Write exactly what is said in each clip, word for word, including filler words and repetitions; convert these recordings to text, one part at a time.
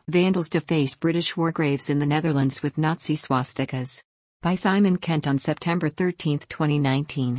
Vandals deface British war graves in the Netherlands with Nazi swastikas. By Simon Kent on September thirteenth, twenty nineteen.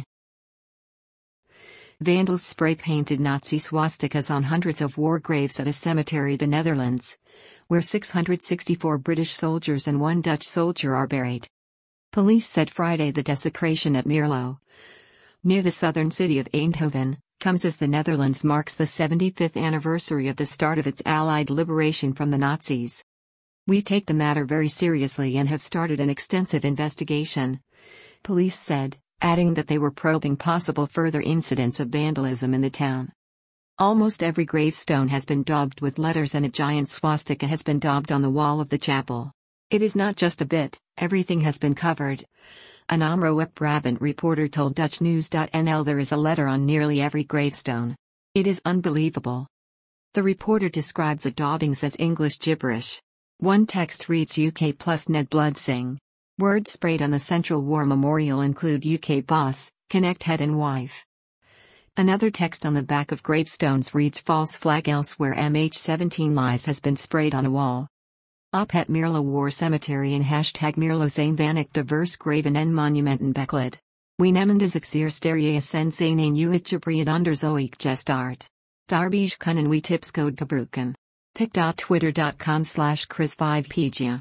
Vandals spray-painted Nazi swastikas on hundreds of war graves at a cemetery in the Netherlands, where six hundred sixty-four British soldiers and one Dutch soldier are buried. Police said Friday the desecration at Mierlo, near the southern city of Eindhoven, comes as the Netherlands marks the seventy-fifth anniversary of the start of its Allied liberation from the Nazis. We take the matter very seriously and have started an extensive investigation, police said, adding that they were probing possible further incidents of vandalism in the town. Almost every gravestone has been daubed with letters and a giant swastika has been daubed on the wall of the chapel. It is not just a bit, everything has been covered. An Omroep Brabant reporter told Dutch News dot N L there is a letter on nearly every gravestone. It is unbelievable. The reporter described the daubings as English gibberish. One text reads U K plus Ned Bloodsing. Words sprayed on the Central War Memorial include U K boss, connect head and wife. Another text on the back of gravestones reads false flag elsewhere M H seventeen lies has been sprayed on a wall. Op het Mierlo War Cemetery en hashtag Mierlo zijn vanik diverse graven en monumenten bekleed. We nemen de exersteries en zijn een uitgebreid onderzoek gestart. Daarbij kunnen we tipscode gebruiken. pic dot twitter dot com slash chris five pga.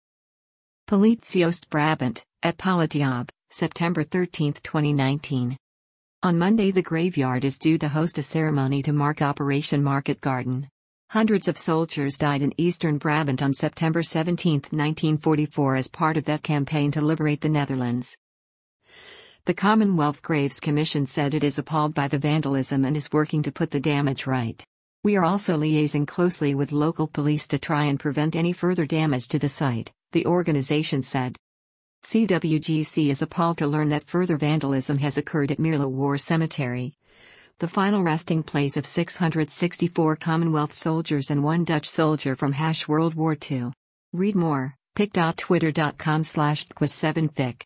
Politie Oost-Brabant, at Politiab, September thirteenth, twenty nineteen. On Monday the graveyard is due to host a ceremony to mark Operation Market Garden. Hundreds of soldiers died in eastern Brabant on September seventeenth, nineteen forty-four as part of that campaign to liberate the Netherlands. The Commonwealth Graves Commission said it is appalled by the vandalism and is working to put the damage right. We are also liaising closely with local police to try and prevent any further damage to the site, the organization said. C W G C is appalled to learn that further vandalism has occurred at Mierlo War Cemetery, the final resting place of six hundred sixty-four Commonwealth soldiers and one Dutch soldier from hash World War Two. Read more, pic dot twitter dot com slash quiz seven fic.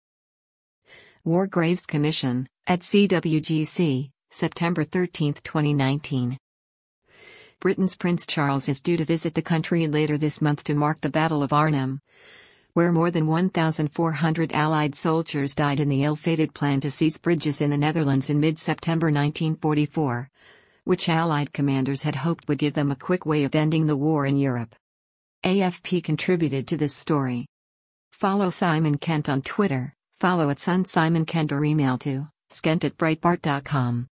War Graves Commission, at C W G C, September thirteenth, twenty nineteen. Britain's Prince Charles is due to visit the country later this month to mark the Battle of Arnhem, where more than one thousand four hundred Allied soldiers died in the ill-fated plan to seize bridges in the Netherlands in mid-September nineteen forty-four, which Allied commanders had hoped would give them a quick way of ending the war in Europe. A F P contributed to this story. Follow Simon Kent on Twitter, follow at Sun Simon Kent or email to skent at breitbart dot com.